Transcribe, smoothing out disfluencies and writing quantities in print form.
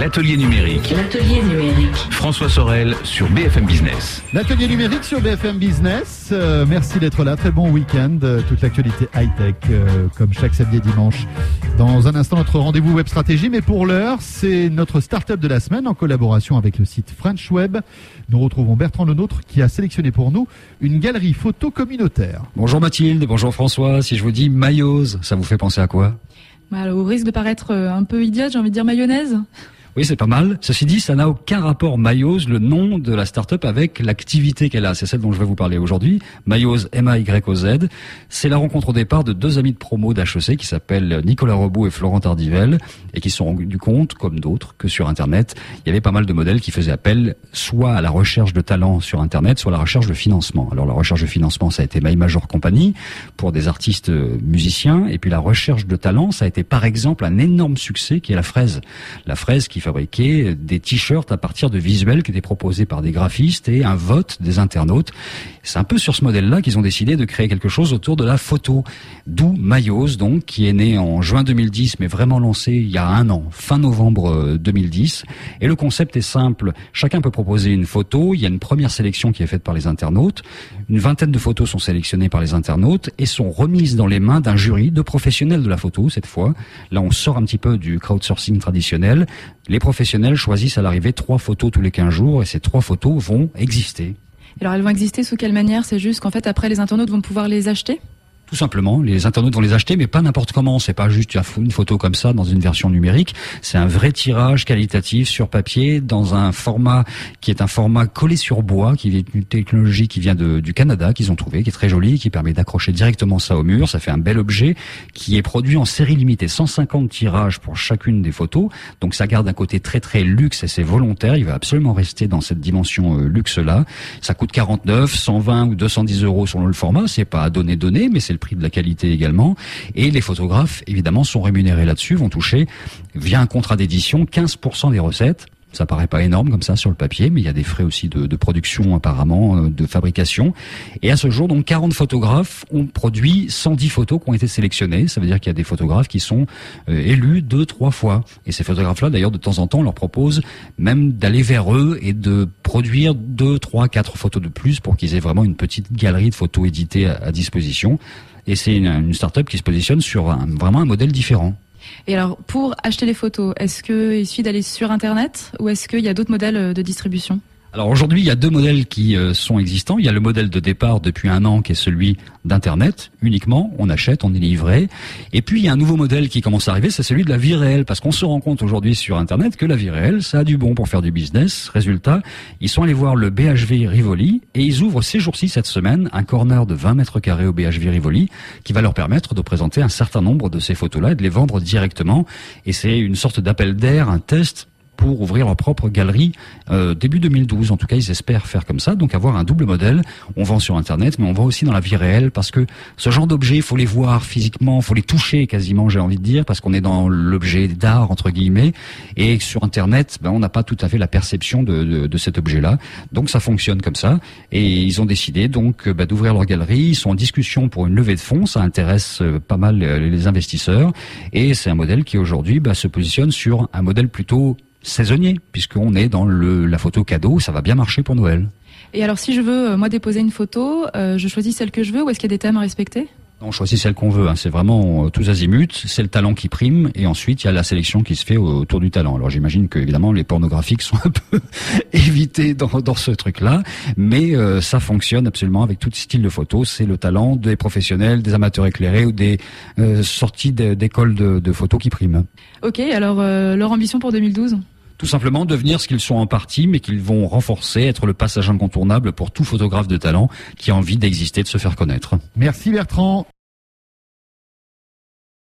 l'atelier numérique. L'atelier numérique. François Sorel sur BFM Business. L'atelier numérique sur BFM Business. Merci d'être là. Très bon week-end. Toute l'actualité high-tech, comme chaque samedi et dimanche. Dans un instant, notre rendez-vous web stratégie. Mais pour l'heure, c'est notre start-up de la semaine en collaboration avec le site French Web. Nous retrouvons Bertrand Lenôtre qui a sélectionné pour nous une galerie photo communautaire. Bonjour Mathilde, bonjour François. Si je vous dis Maillose, ça vous fait penser à quoi ? Au risque de paraître un peu idiote, j'ai envie de dire mayonnaise. Oui, c'est pas mal. Ceci dit, ça n'a aucun rapport, Maillose, le nom de la start-up, avec l'activité qu'elle a. C'est celle dont je vais vous parler aujourd'hui. Maillose, M-A-Y-O-Z. C'est la rencontre au départ de deux amis de promo d'HEC qui s'appellent Nicolas Robout et Florent Tardivelle et qui se sont rendus compte, comme d'autres, que sur Internet, il y avait pas mal de modèles qui faisaient appel soit à la recherche de talent sur Internet, soit à la recherche de financement. Alors la recherche de financement, ça a été My Major Company pour des artistes musiciens. Et puis la recherche de talent, ça a été par exemple un énorme succès qui est la fraise. La fraise qui fabriquer des t-shirts à partir de visuels qui étaient proposés par des graphistes et un vote des internautes. C'est un peu sur ce modèle-là qu'ils ont décidé de créer quelque chose autour de la photo. D'où Maillose, donc, qui est né en juin 2010, mais vraiment lancé il y a un an, fin novembre 2010. Et le concept est simple. Chacun peut proposer une photo. Il y a une première sélection qui est faite par les internautes. Une vingtaine de photos sont sélectionnées par les internautes et sont remises dans les mains d'un jury de professionnels de la photo, cette fois. Là, on sort un petit peu du crowdsourcing traditionnel. Les professionnels choisissent à l'arrivée 3 photos tous les 15 jours et ces 3 photos vont exister. Alors elles vont exister sous quelle manière ? C'est juste qu'en fait après les internautes vont pouvoir les acheter ? Tout simplement, les internautes vont les acheter, mais pas n'importe comment. C'est pas juste une photo comme ça dans une version numérique. C'est un vrai tirage qualitatif sur papier dans un format qui est un format collé sur bois, qui est une technologie qui vient du Canada, qu'ils ont trouvé, qui est très jolie, qui permet d'accrocher directement ça au mur. Ça fait un bel objet qui est produit en série limitée, 150 tirages pour chacune des photos. Donc ça garde un côté très très luxe et c'est volontaire. Il va absolument rester dans cette dimension luxe-là. Ça coûte 49, 120 ou 210 € selon le format. C'est pas à donner, mais c'est le prix de la qualité également. Et les photographes, évidemment, sont rémunérés là-dessus, vont toucher, via un contrat d'édition, 15% des recettes. Ça paraît pas énorme comme ça sur le papier, mais il y a des frais aussi de production apparemment, de fabrication. Et à ce jour, donc 40 photographes ont produit 110 photos qui ont été sélectionnées. Ça veut dire qu'il y a des photographes qui sont élus 2-3 fois. Et ces photographes-là, d'ailleurs, de temps en temps, on leur propose même d'aller vers eux et de produire 2, 3, 4 photos de plus pour qu'ils aient vraiment une petite galerie de photos éditées à disposition. Et c'est une start-up qui se positionne sur vraiment un modèle différent. Et alors, pour acheter les photos, est-ce qu'il suffit d'aller sur Internet ou est-ce qu'il y a d'autres modèles de distribution ? Alors aujourd'hui, il y a 2 modèles qui sont existants. Il y a le modèle de départ depuis un an qui est celui d'Internet uniquement. On achète, on est livré. Et puis il y a un nouveau modèle qui commence à arriver, c'est celui de la vie réelle. Parce qu'on se rend compte aujourd'hui sur Internet que la vie réelle, ça a du bon pour faire du business. Résultat, ils sont allés voir le BHV Rivoli et ils ouvrent ces jours-ci, cette semaine, un corner de 20 mètres carrés au BHV Rivoli qui va leur permettre de présenter un certain nombre de ces photos-là et de les vendre directement. Et c'est une sorte d'appel d'air, un test pour ouvrir leur propre galerie début 2012. En tout cas, ils espèrent faire comme ça, donc avoir un double modèle. On vend sur Internet, mais on vend aussi dans la vie réelle, parce que ce genre d'objets, il faut les voir physiquement, il faut les toucher quasiment, j'ai envie de dire, parce qu'on est dans l'objet d'art, entre guillemets, et sur Internet, on n'a pas tout à fait la perception de cet objet-là. Donc ça fonctionne comme ça, et ils ont décidé donc d'ouvrir leur galerie. Ils sont en discussion pour une levée de fonds, ça intéresse pas mal les investisseurs, et c'est un modèle qui aujourd'hui se positionne sur un modèle plutôt saisonnier, puisqu'on est dans la photo cadeau, ça va bien marcher pour Noël. Et alors si je veux, moi, déposer une photo, je choisis celle que je veux ou est-ce qu'il y a des thèmes à respecter ? On choisit celle qu'on veut, c'est vraiment tous azimuts, c'est le talent qui prime, et ensuite il y a la sélection qui se fait autour du talent. Alors j'imagine que évidemment les pornographiques sont un peu évités dans ce truc-là, mais ça fonctionne absolument avec tout style de photos. C'est le talent des professionnels, des amateurs éclairés ou des sorties d'écoles de photos qui priment. Ok, alors leur ambition pour 2012 ? Tout simplement devenir ce qu'ils sont en partie, mais qu'ils vont renforcer, être le passage incontournable pour tout photographe de talent qui a envie d'exister, de se faire connaître. Merci Bertrand.